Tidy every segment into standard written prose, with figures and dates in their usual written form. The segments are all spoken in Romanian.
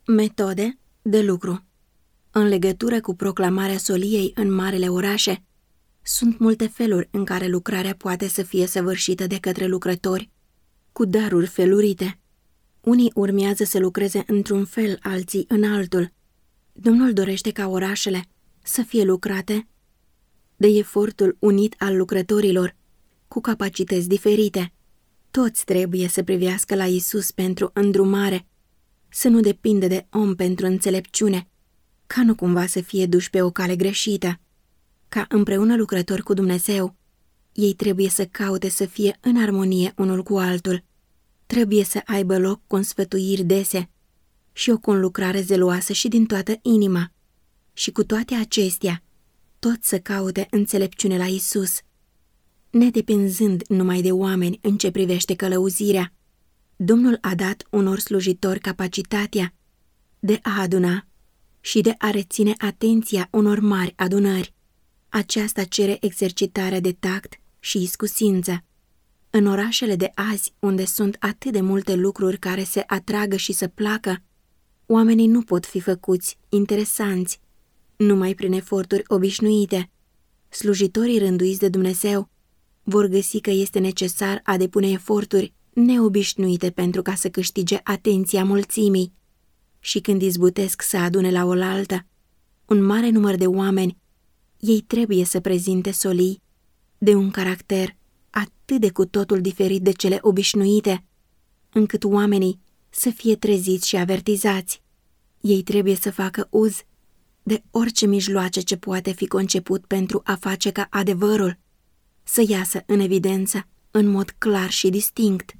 Metode de lucru. În legătură cu proclamarea soliei în marele orașe, sunt multe feluri în care lucrarea poate să fie săvârșită de către lucrători, cu daruri felurite. Unii urmează să lucreze într-un fel, alții în altul. Domnul dorește ca orașele să fie lucrate de efortul unit al lucrătorilor, cu capacități diferite. Toți trebuie să privească la Iisus pentru îndrumare, să nu depindă de om pentru înțelepciune, ca nu cumva să fie duși pe o cale greșită. Ca împreună lucrători cu Dumnezeu, ei trebuie să caute să fie în armonie unul cu altul. Trebuie să aibă loc consfătuiri dese și o conlucrare zeloasă și din toată inima. Și cu toate acestea, toți să caute înțelepciune la Iisus, nedepinzând numai de oameni în ce privește călăuzirea. Domnul a dat unor slujitori capacitatea de a aduna și de a reține atenția unor mari adunări. Aceasta cere exercitarea de tact și iscusință. În orașele de azi, unde sunt atât de multe lucruri care se atragă și să placă, oamenii nu pot fi făcuți interesanți numai prin eforturi obișnuite. Slujitorii rânduiți de Dumnezeu vor găsi că este necesar a depune eforturi neobișnuite pentru ca să câștige atenția mulțimii. Și când izbutesc să adune la oaltă un mare număr de oameni, ei trebuie să prezinte solii de un caracter atât de cu totul diferit de cele obișnuite, încât oamenii să fie treziți și avertizați. Ei trebuie să facă uz de orice mijloace ce poate fi conceput pentru a face ca adevărul să iasă în evidență în mod clar și distinct.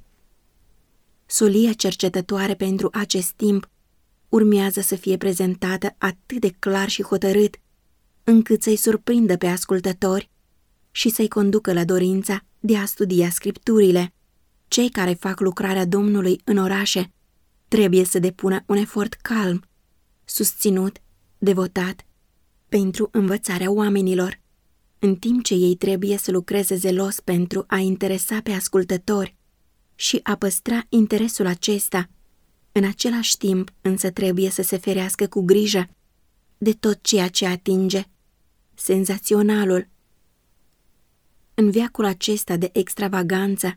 Solia cercetătoare pentru acest timp urmează să fie prezentată atât de clar și hotărât, încât să-i surprindă pe ascultători și să-i conducă la dorința de a studia Scripturile. Cei care fac lucrarea Domnului în orașe trebuie să depună un efort calm, susținut, devotat, pentru învățarea oamenilor, în timp ce ei trebuie să lucreze zelos pentru a interesa pe ascultători și a păstra interesul acesta. În același timp, însă, trebuie să se ferească cu grijă de tot ceea ce atinge senzaționalul. În veacul acesta de extravaganță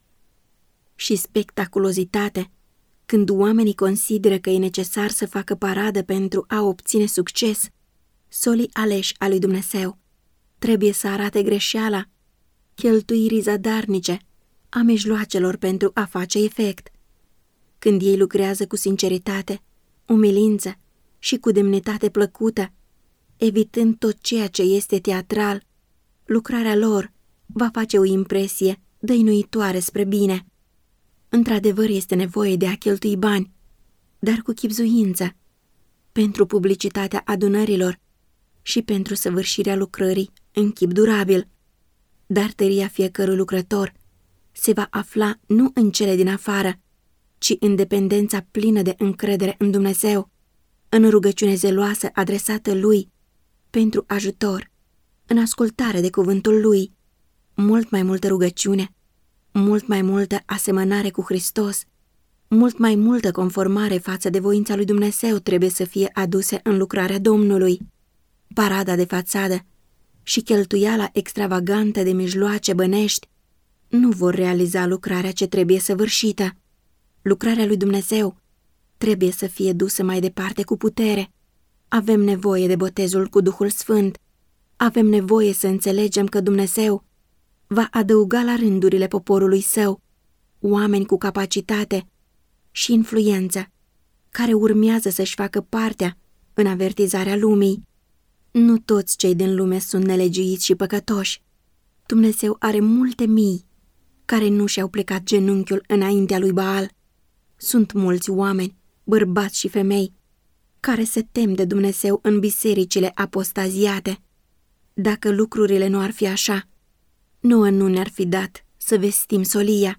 și spectaculozitate, când oamenii consideră că e necesar să facă paradă pentru a obține succes, solii aleși a lui Dumnezeu trebuie să arate greșeala cheltuirii zadarnice a mijloacelor pentru a face efect. Când ei lucrează cu sinceritate, umilință și cu demnitate plăcută, evitând tot ceea ce este teatral, lucrarea lor va face o impresie dăinuitoare spre bine. Într-adevăr, este nevoie de a cheltui bani, dar cu chibzuință, pentru publicitatea adunărilor și pentru săvârșirea lucrării în chip durabil. Dar tăria fiecărui lucrător se va afla nu în cele din afară, ci în dependența plină de încredere în Dumnezeu, în rugăciune zeloasă adresată Lui pentru ajutor, în ascultare de cuvântul Lui, mult mai multă rugăciune, mult mai multă asemănare cu Hristos, mult mai multă conformare față de voința lui Dumnezeu trebuie să fie aduse în lucrarea Domnului. Parada de fațadă și cheltuiala extravagantă de mijloace bănești nu vor realiza lucrarea ce trebuie săvârșită. Lucrarea lui Dumnezeu trebuie să fie dusă mai departe cu putere. Avem nevoie de botezul cu Duhul Sfânt. Avem nevoie să înțelegem că Dumnezeu va adăuga la rândurile poporului său oameni cu capacitate și influență, care urmează să-și facă partea în avertizarea lumii. Nu toți cei din lume sunt nelegiuiți și păcătoși. Dumnezeu are multe mii care nu și-au plecat genunchiul înaintea lui Baal. Sunt mulți oameni, bărbați și femei, care se tem de Dumnezeu în bisericile apostaziate. Dacă lucrurile nu ar fi așa, nouă nu ne-ar fi dat să vestim solia.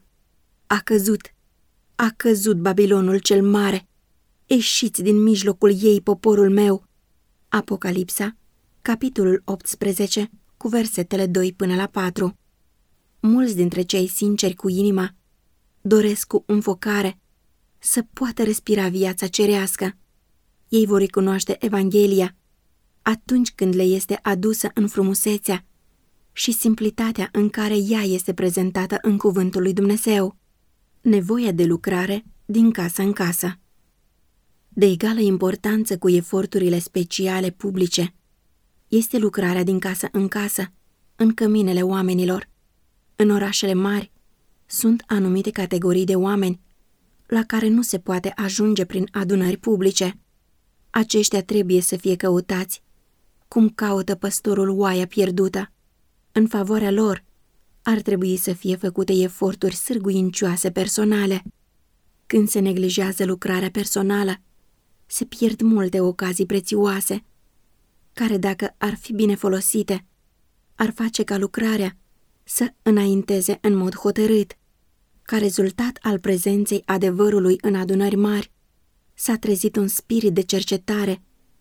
A căzut Babilonul cel mare, ieșiți din mijlocul ei, poporul meu. Apocalipsa, capitolul 18, cu versetele 2 până la 4. Mulți dintre cei sinceri cu inima doresc cu înfocare să poată respira viața cerească, Ei vor recunoaște Evanghelia atunci când le este adusă în frumusețea și simplitatea în care ea este prezentată în cuvântul lui Dumnezeu. Nevoia de lucrare din casă în casă. De egală importanță cu eforturile speciale publice este lucrarea din casă în casă, în căminele oamenilor. În orașele mari sunt anumite categorii de oameni la care nu se poate ajunge prin adunări publice. Aceștia trebuie să fie căutați, cum caută păstorul oaia pierdută. În favoarea lor ar trebui să fie făcute eforturi sârguincioase personale. Când se neglijează lucrarea personală, se pierd multe ocazii prețioase, care, dacă ar fi bine folosite, ar face ca lucrarea să înainteze în mod hotărât. Ca rezultat al prezenței adevărului în adunări mari, s-a trezit un spirit de cercetare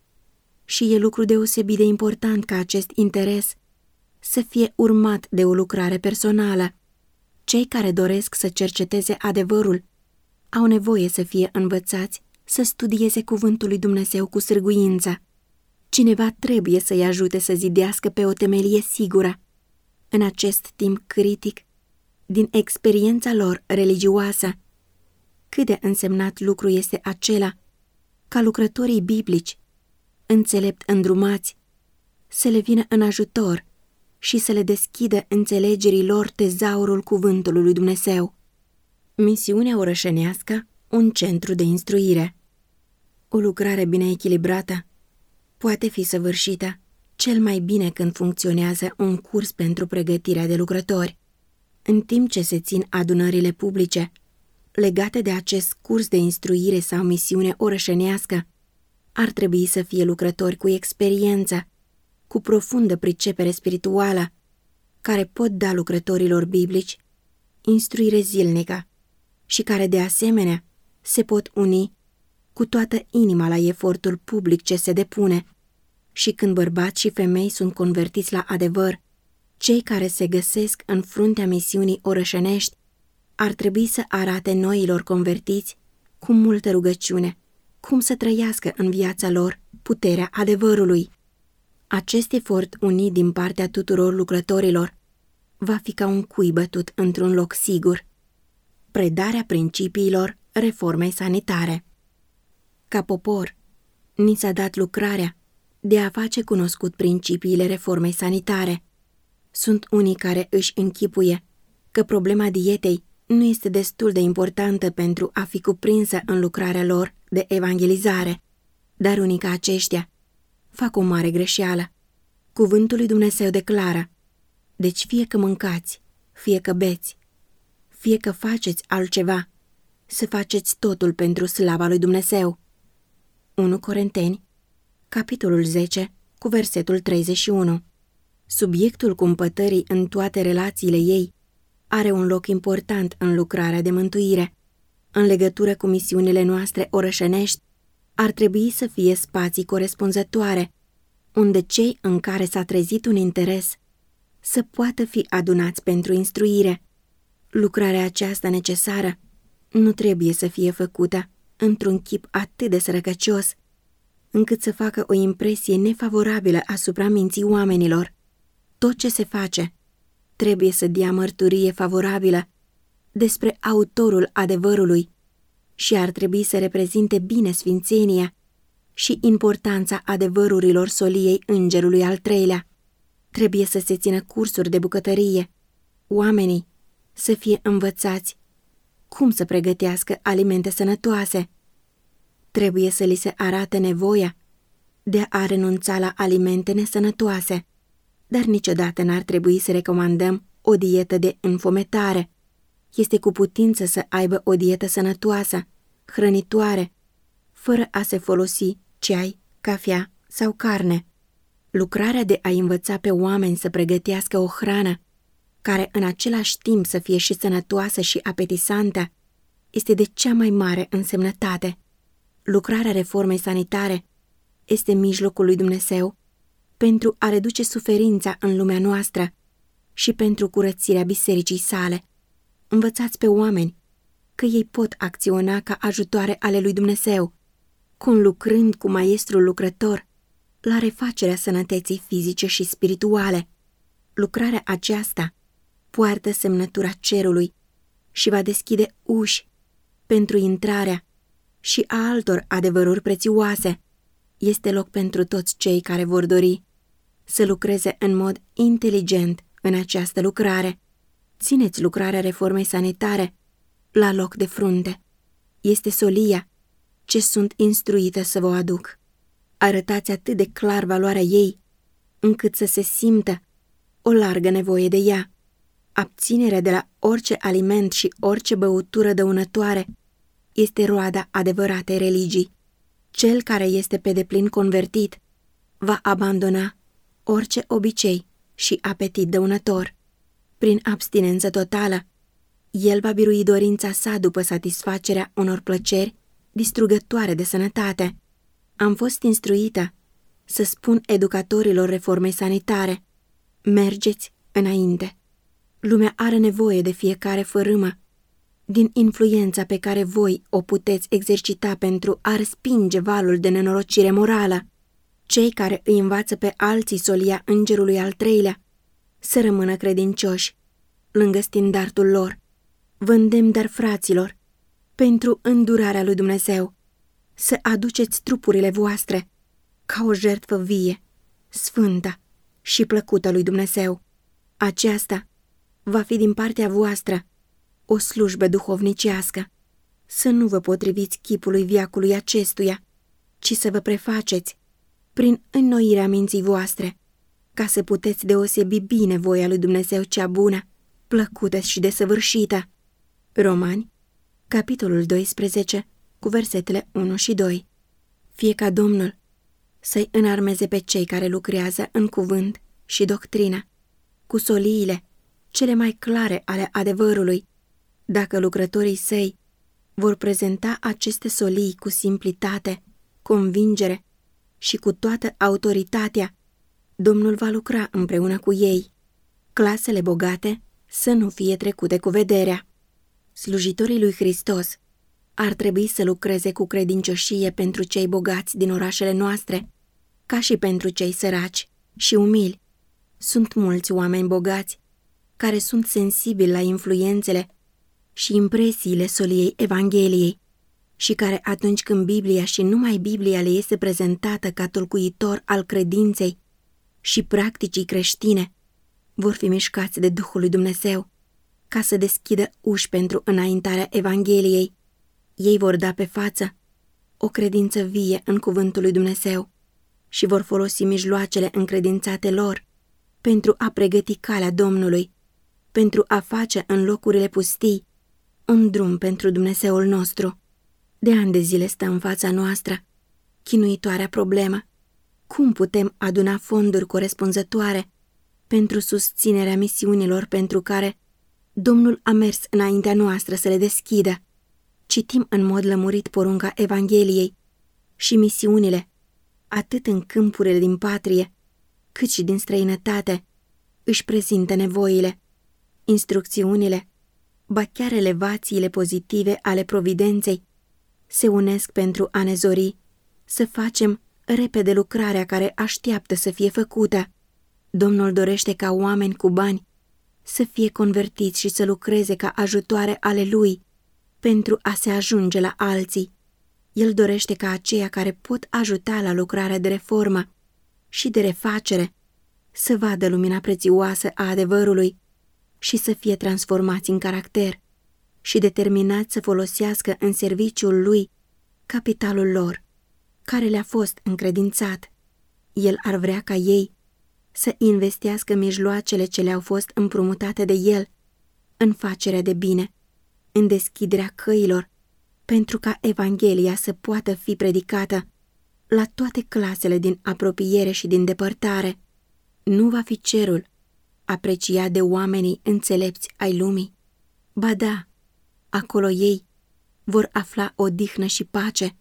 și e lucru deosebit de important ca acest interes să fie urmat de o lucrare personală. Cei care doresc să cerceteze adevărul au nevoie să fie învățați să studieze cuvântul lui Dumnezeu cu sârguință. Cineva trebuie să-i ajute să zidească pe o temelie sigură. În acest timp critic, din experiența lor religioasă, cât de însemnat lucru este acela ca lucrătorii biblici, înțelept îndrumați, să le vină în ajutor și să le deschidă înțelegerii lor tezaurul cuvântului lui Dumnezeu. Misiunea orășenească, un centru de instruire. O lucrare bine echilibrată poate fi săvârșită cel mai bine când funcționează un curs pentru pregătirea de lucrători. În timp ce se țin adunările publice legate de acest curs de instruire sau misiune orășenească, ar trebui să fie lucrători cu experiență, cu profundă pricepere spirituală, care pot da lucrătorilor biblici instruire zilnică și care, de asemenea, se pot uni cu toată inima la efortul public ce se depune. Și când bărbați și femei sunt convertiți la adevăr, cei care se găsesc în fruntea misiunii orășenești ar trebui să arate noilor convertiți cu multă rugăciune cum să trăiască în viața lor puterea adevărului. Acest efort unit din partea tuturor lucrătorilor va fi ca un cui bătut într-un loc sigur. Predarea principiilor reformei sanitare. Ca popor, ni s-a dat lucrarea de a face cunoscut principiile reformei sanitare. Sunt unii care își închipuie că problema dietei nu este destul de importantă pentru a fi cuprinsă în lucrarea lor de evangelizare, dar unii ca aceștia fac o mare greșeală. Cuvântul lui Dumnezeu declară: deci fie că mâncați, fie că beți, fie că faceți altceva, să faceți totul pentru slava lui Dumnezeu. 1 Corinteni, capitolul 10, cu versetul 31. Subiectul cumpătării în toate relațiile ei are un loc important în lucrarea de mântuire. În legătură cu misiunile noastre orășenești, ar trebui să fie spații corespunzătoare, unde cei în care s-a trezit un interes să poată fi adunați pentru instruire. Lucrarea aceasta necesară nu trebuie să fie făcută într-un chip atât de sărăcăcios, încât să facă o impresie nefavorabilă asupra minții oamenilor. Tot ce se face trebuie să dea mărturie favorabilă despre autorul adevărului și ar trebui să reprezinte bine sfințenia și importanța adevărurilor soliei Îngerului al treilea. Trebuie să se țină cursuri de bucătărie, oamenii să fie învățați cum să pregătească alimente sănătoase. Trebuie să li se arate nevoia de a renunța la alimente nesănătoase, dar niciodată n-ar trebui să recomandăm o dietă de înfometare. Este cu putință să aibă o dietă sănătoasă, hrănitoare, fără a se folosi ceai, cafea sau carne. Lucrarea de a învăța pe oameni să pregătească o hrană care în același timp să fie și sănătoasă și apetisantă este de cea mai mare însemnătate. Lucrarea reformei sanitare este mijlocul lui Dumnezeu pentru a reduce suferința în lumea noastră și pentru curățirea bisericii sale. Învățați pe oameni că ei pot acționa ca ajutoare ale lui Dumnezeu. conlucrând cu maestrul lucrător la refacerea sănătății fizice și spirituale. Lucrarea aceasta poartă semnătura cerului și va deschide uși pentru intrarea și a altor adevăruri prețioase. Este loc pentru toți cei care vor dori să lucreze în mod inteligent în această lucrare. Țineți lucrarea reformei sanitare la loc de frunte. Este solia ce sunt instruită să vă aduc. Arătați atât de clar valoarea ei, încât să se simtă o largă nevoie de ea. Abținerea de la orice aliment și orice băutură dăunătoare este roada adevăratei religii. Cel care este pe deplin convertit va abandona orice obicei și apetit dăunător. Prin abstinență totală, el va birui dorința sa după satisfacerea unor plăceri distrugătoare de sănătate. Am fost instruită să spun educatorilor reformei sanitare: mergeți înainte. Lumea are nevoie de fiecare fărâmă din influența pe care voi o puteți exercita pentru a respinge valul de nenorocire morală. Cei care îi învață pe alții solia îngerului al treilea să rămână credincioși lângă standardul lor. Vă îndemn, dar, fraților, pentru îndurarea lui Dumnezeu, să aduceți trupurile voastre ca o jertfă vie, sfântă și plăcută lui Dumnezeu. Aceasta va fi din partea voastră o slujbă duhovnicească. Să nu vă potriviți chipului veacului acestuia, ci să vă prefaceți prin înnoirea minții voastre, ca să puteți deosebi bine voia lui Dumnezeu cea bună, plăcută și desăvârșită. Romani, capitolul 12, cu versetele 1 și 2. Fie ca Domnul să-i înarmeze pe cei care lucrează în cuvânt și doctrină, cu soliile cele mai clare ale adevărului. Dacă lucrătorii săi vor prezenta aceste solii cu simplitate, convingere și cu toată autoritatea, Domnul va lucra împreună cu ei. Clasele bogate să nu fie trecute cu vederea. Slujitorii lui Hristos ar trebui să lucreze cu credincioșie pentru cei bogați din orașele noastre, ca și pentru cei săraci și umili. Sunt mulți oameni bogați care sunt sensibili la influențele și impresiile soliei Evangheliei și care, atunci când Biblia și numai Biblia le este prezentată ca tolcuitor al credinței și practicii creștine, vor fi mișcați de Duhul lui Dumnezeu ca să deschidă uși pentru înaintarea Evangheliei. Ei vor da pe față o credință vie în cuvântul lui Dumnezeu și vor folosi mijloacele încredințate lor pentru a pregăti calea Domnului, pentru a face în locurile pustii un drum pentru Dumnezeul nostru. De ani de zile stă în fața noastră chinuitoarea problemă: cum putem aduna fonduri corespunzătoare pentru susținerea misiunilor pentru care Domnul a mers înaintea noastră să le deschidă. Citim în mod lămurit porunca Evangheliei și misiunile, atât în câmpurile din patrie, cât și din străinătate, își prezintă nevoile. Instrucțiunile, ba chiar elevațiile pozitive ale providenței, se unesc pentru a ne zori să facem repede lucrarea care așteaptă să fie făcută. Domnul dorește ca oameni cu bani să fie convertiți și să lucreze ca ajutoare ale Lui pentru a se ajunge la alții. El dorește ca aceia care pot ajuta la lucrarea de reformă și de refacere să vadă lumina prețioasă a adevărului și să fie transformați în caracter și determinați să folosească în serviciul Lui capitalul lor, care le-a fost încredințat. El ar vrea ca ei să investească mijloacele ce le-au fost împrumutate de El în facerea de bine, în deschiderea căilor, pentru ca Evanghelia să poată fi predicată la toate clasele din apropiere și din depărtare. Nu va fi cerul apreciat de oamenii înțelepți ai lumii. Ba da, acolo ei vor afla odihnă și pace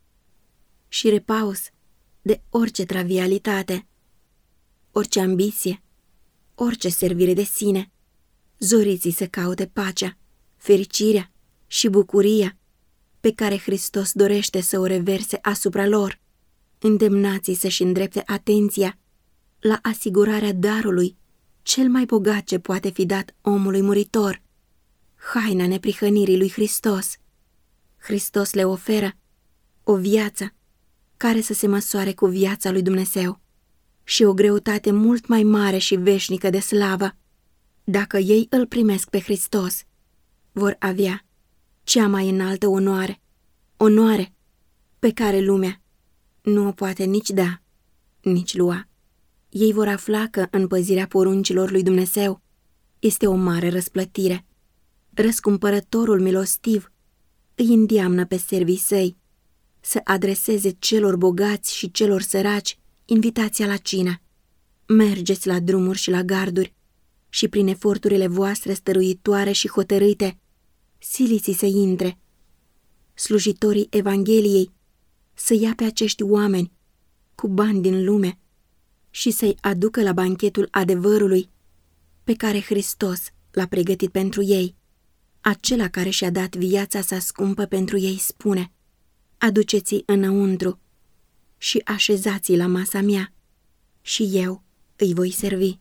și repaus de orice travialitate, orice ambiție, orice servire de sine. Zoriții să caute pacea, fericirea și bucuria pe care Hristos dorește să o reverse asupra lor. Îndemnați-i să-și îndrepte atenția la asigurarea darului cel mai bogat ce poate fi dat omului muritor, haina neprihănirii lui Hristos. Hristos le oferă o viață care să se măsoare cu viața lui Dumnezeu și o greutate mult mai mare și veșnică de slavă. Dacă ei îl primesc pe Hristos, vor avea cea mai înaltă onoare pe care lumea nu o poate nici da, nici lua. Ei vor afla că împăzirea poruncilor lui Dumnezeu este o mare răsplătire. Răscumpărătorul milostiv îi îndeamnă pe servii săi să adreseze celor bogați și celor săraci invitația la cină. Mergeți la drumuri și la garduri și prin eforturile voastre stăruitoare și hotărâte, siliți să intre. Slujitorii Evangheliei să ia pe acești oameni cu bani din lume și să-i aducă la banchetul adevărului pe care Hristos l-a pregătit pentru ei. Acela care și-a dat viața sa scumpă pentru ei spune: aduceți-i înăuntru și așezați-i la masa mea și eu îi voi servi.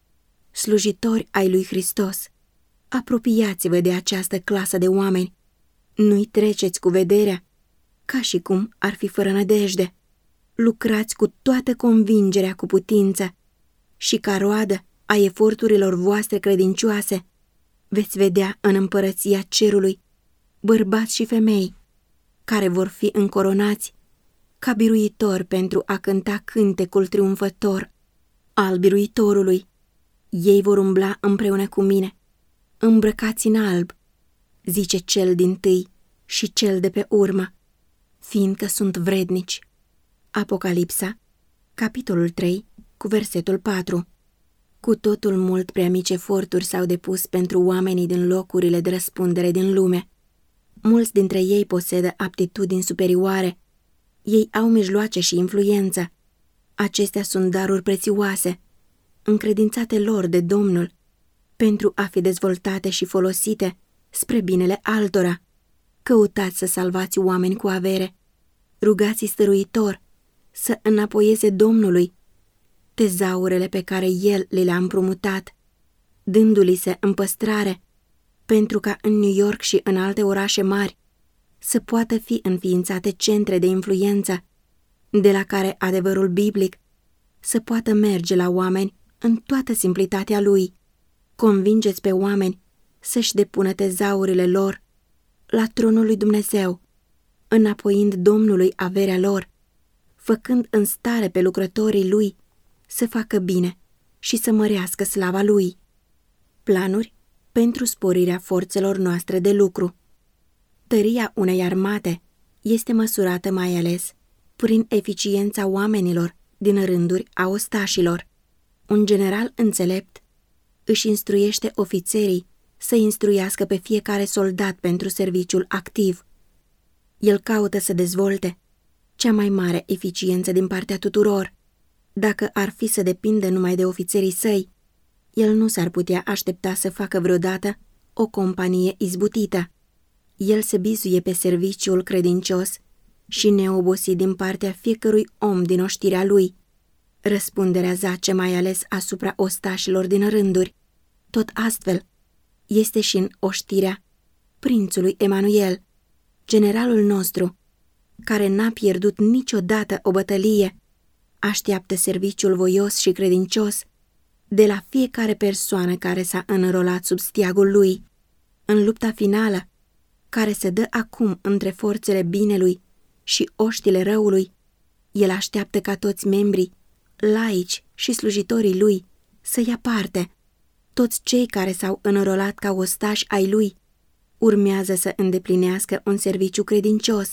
Slujitori ai lui Hristos, apropiați-vă de această clasă de oameni. Nu-i treceți cu vederea, ca și cum ar fi fără nădejde. Lucrați cu toată convingerea cu putință și ca roadă a eforturilor voastre credincioase veți vedea în împărăția cerului bărbați și femei care vor fi încoronați ca biruitori pentru a cânta cântecul triumfător al biruitorului. Ei vor umbla împreună cu mine, îmbrăcați în alb, zice cel dintâi și cel de pe urmă, fiindcă sunt vrednici. Apocalipsa, capitolul 3, cu versetul 4. Cu totul mult prea mici eforturi s-au depus pentru oamenii din locurile de răspundere din lume. Mulți dintre ei posedă aptitudini superioare. Ei au mijloace și influență. Acestea sunt daruri prețioase, încredințate lor de Domnul, pentru a fi dezvoltate și folosite spre binele altora. Căutați să salvați oameni cu avere. Rugați-i stăruitor să înapoieze Domnului tezaurele pe care El le-a împrumutat, dându-li se în păstrare, pentru ca în New York și în alte orașe mari să poată fi înființate centre de influență, de la care adevărul biblic să poată merge la oameni în toată simplitatea lui. Convingeți pe oameni să-și depună tezaurile lor la tronul lui Dumnezeu, înapoiind Domnului averea lor, făcând în stare pe lucrătorii lui să facă bine și să mărească slava lui. Planuri pentru sporirea forțelor noastre de lucru. Tăria unei armate este măsurată mai ales prin eficiența oamenilor din rânduri a ostașilor. Un general înțelept își instruiește ofițerii să instruiască pe fiecare soldat pentru serviciul activ. El caută să dezvolte cea mai mare eficiență din partea tuturor. Dacă ar fi să depindă numai de ofițerii săi, el nu s-ar putea aștepta să facă vreodată o companie izbutită. El se bizuie pe serviciul credincios și neobosit din partea fiecărui om din oștirea lui. Răspunderea zace mai ales asupra ostașilor din rânduri. Tot astfel este și în oștirea prințului Emanuel, generalul nostru, care n-a pierdut niciodată o bătălie, așteaptă serviciul voios și credincios de la fiecare persoană care s-a înrolat sub steagul lui. În lupta finală, care se dă acum între forțele binelui și oștile răului, el așteaptă ca toți membrii, laici și slujitorii lui să ia parte. Toți cei care s-au înrolat ca ostași ai lui urmează să îndeplinească un serviciu credincios,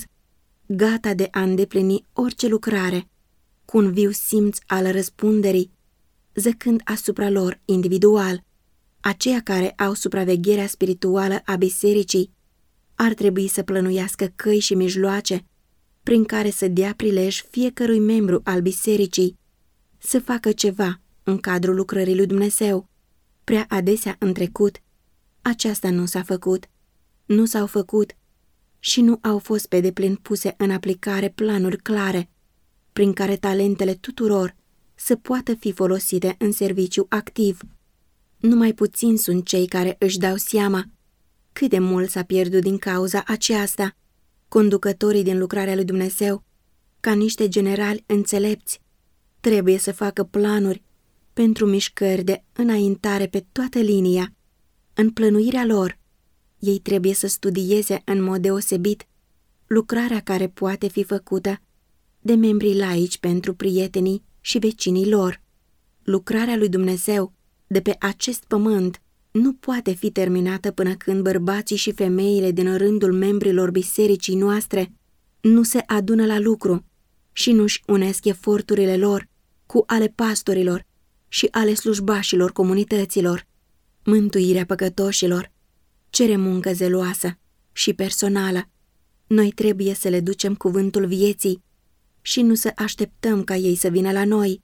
gata de a îndeplini orice lucrare, cu un viu simț al răspunderii, zăcând asupra lor individual. Aceia care au supravegherea spirituală a bisericii ar trebui să plănuiască căi și mijloace prin care să dea prilej fiecărui membru al bisericii să facă ceva în cadrul lucrării lui Dumnezeu. Prea adesea în trecut, aceasta nu s-a făcut. Nu s-au făcut și nu au fost pe deplin puse în aplicare planuri clare, prin care talentele tuturor să poată fi folosite în serviciu activ. Numai puțini sunt cei care își dau seama cât de mult s-a pierdut din cauza aceasta. Conducătorii din lucrarea lui Dumnezeu, ca niște generali înțelepți, trebuie să facă planuri pentru mișcări de înaintare pe toată linia. În plănuirea lor, ei trebuie să studieze în mod deosebit lucrarea care poate fi făcută de membrii laici pentru prietenii și vecinii lor. Lucrarea lui Dumnezeu de pe acest pământ nu poate fi terminată până când bărbații și femeile din rândul membrilor bisericii noastre nu se adună la lucru și nu-și unesc eforturile lor cu ale pastorilor și ale slujbașilor comunităților. Mântuirea păcătoșilor cere muncă zeloasă și personală. Noi trebuie să le ducem cuvântul vieții și nu să așteptăm ca ei să vină la noi.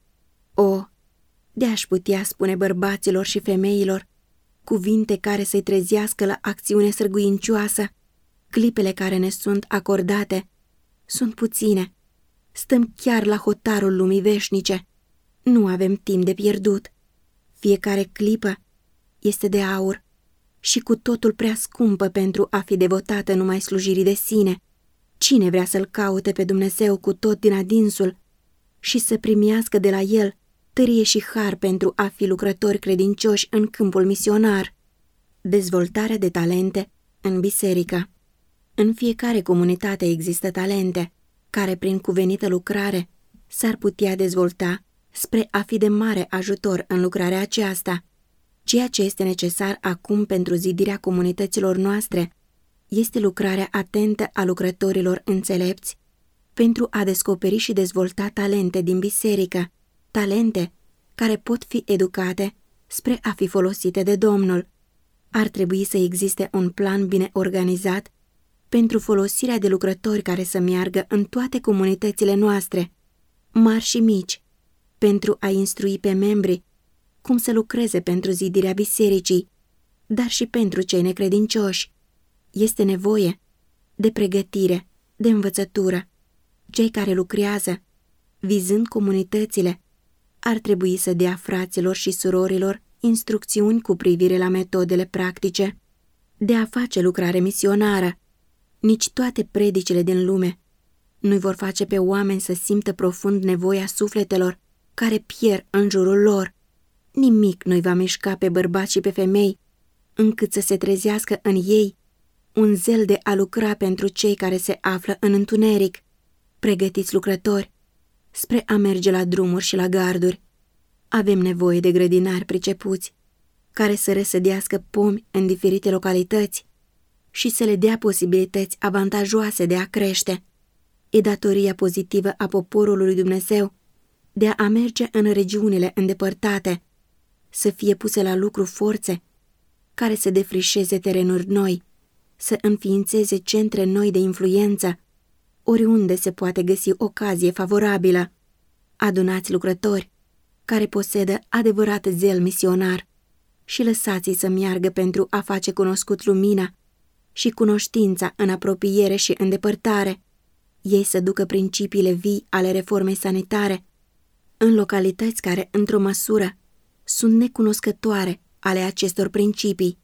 De-aș putea spune bărbaților și femeilor cuvinte care să-i trezească la acțiune sârguincioasă. Clipele care ne sunt acordate sunt puține. Stăm chiar la hotarul lumii veșnice. Nu avem timp de pierdut. Fiecare clipă este de aur și cu totul prea scumpă pentru a fi devotată numai slujirii de sine. Cine vrea să-L caute pe Dumnezeu cu tot din adinsul și să primească de la El tărie și har pentru a fi lucrători credincioși în câmpul misionar? Dezvoltarea de talente în biserică. În fiecare comunitate există talente care, prin cuvenită lucrare, s-ar putea dezvolta spre a fi de mare ajutor în lucrarea aceasta. Ceea ce este necesar acum pentru zidirea comunităților noastre este lucrarea atentă a lucrătorilor înțelepți pentru a descoperi și dezvolta talente din biserică, talente care pot fi educate spre a fi folosite de Domnul. Ar trebui să existe un plan bine organizat pentru folosirea de lucrători care să meargă în toate comunitățile noastre, mari și mici, pentru a instrui pe membri cum să lucreze pentru zidirea bisericii, dar și pentru cei necredincioși. Este nevoie de pregătire, de învățătură. Cei care lucrează, vizând comunitățile, ar trebui să dea fraților și surorilor instrucțiuni cu privire la metodele practice de a face lucrare misionară. Nici toate predicile din lume nu-i vor face pe oameni să simtă profund nevoia sufletelor care pierd în jurul lor. Nimic nu-i va mișca pe bărbați și pe femei încât să se trezească în ei un zel de a lucra pentru cei care se află în întuneric. Pregătiți lucrători spre a merge la drumuri și la garduri. Avem nevoie de grădinari pricepuți care să răsădească pomi în diferite localități și să le dea posibilități avantajoase de a crește. E datoria pozitivă a poporului lui Dumnezeu de a merge în regiunile îndepărtate, să fie puse la lucru forțe care să defrișeze terenuri noi, să înființeze centre noi de influență, oriunde se poate găsi ocazie favorabilă. Adunați lucrători care posedă adevărat zel misionar și lăsați-i să meargă pentru a face cunoscut lumina și cunoștința în apropiere și îndepărtare. Ei să ducă principiile vii ale reformei sanitare în localități care, într-o măsură, sunt necunoscătoare ale acestor principii.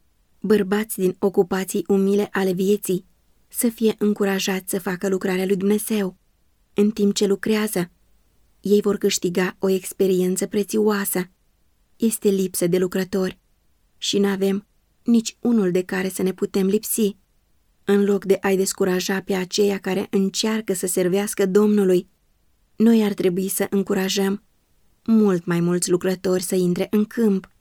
Bărbați din ocupații umile ale vieții să fie încurajați să facă lucrarea lui Dumnezeu. În timp ce lucrează, ei vor câștiga o experiență prețioasă. Este lipsă de lucrători și n-avem nici unul de care să ne putem lipsi. În loc de a-i descuraja pe aceia care încearcă să servească Domnului, noi ar trebui să încurajăm mult mai mulți lucrători să intre în câmp.